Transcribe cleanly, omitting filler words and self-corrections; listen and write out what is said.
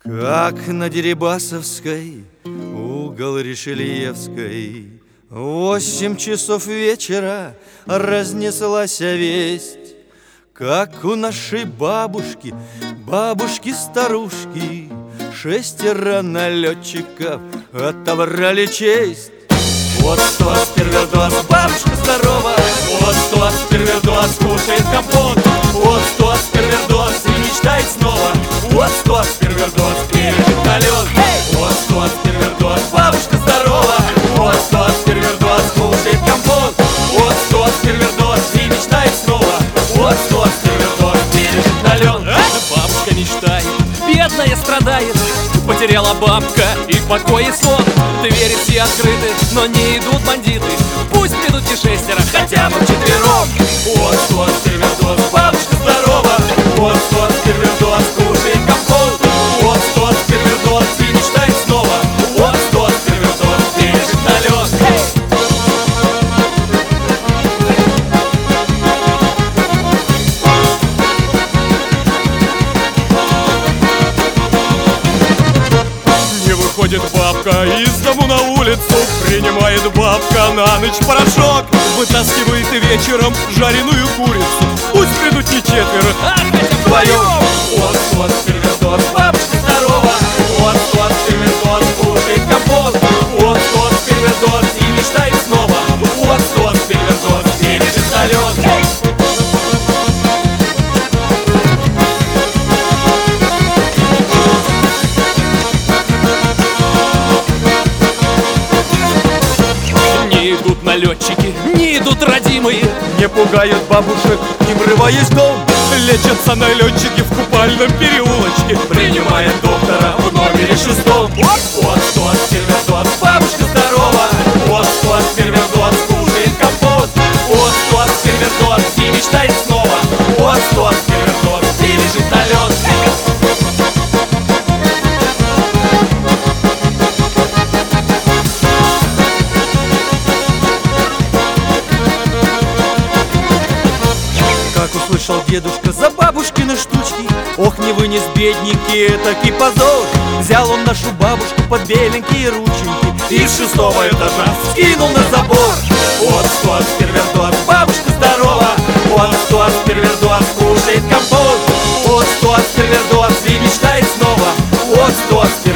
Как на Дерибасовской, угол Ришельевской, 8 часов вечера разнеслась весть, как у нашей бабушки, бабушки-старушки, 6 налетчиков отобрали честь. Вот что спервердос, бабушка здорова, вот что спервердос кушает компот, вот что спервердос и мечтает снова, вот что спервердос пережит налет. Вот что спервердос, бабушка здорова, вот что спервердос кушает компот, вот что спервердос и мечтает снова, вот что спервердос пережит налет. Бабушка мечтает, бедная страдает, потеряла бабка и покой и сон. Двери все открыты, но не идут бандиты, пусть придут не 6, хотя бы вчетвером. Вот что спервердос, бабушка здорова, вот что спервердос кушает компот, вот что спервердос и мечтает снова, вот что спервердос пережит налет. Выходит бабка из дому на улицу, принимает бабка на ночь порошок, вытаскивает вечером жареную курицу, пусть придут не 4, а хотя вдвоем. Вот что спервердос, бабушка здорова, вот что спервердос кушает компот, вот что спервердос и мечтает снова, вот что спервердос пережит налет. Налетчики, не идут родимые, не пугают бабушек, не врываясь в дом. Лечатся налетчики в купальном переулочке, принимает доктора в номере 6. Вот что спервердос, бабушка здорова, вот что спервердос кушает компот, вот что спервердос и мечтает снова, вот что спервердос пережит налет. Услышал дедушка за бабушкины штучки, ох, не вынес бедненький этакий позор. Взял он нашу бабушку под беленькие рученьки и с 6-го этажа скинул на забор. Вот что спервердос, бабушка здорова, вот что спервердос кушает компот, вот что спервердос и мечтает снова, вот что спервердос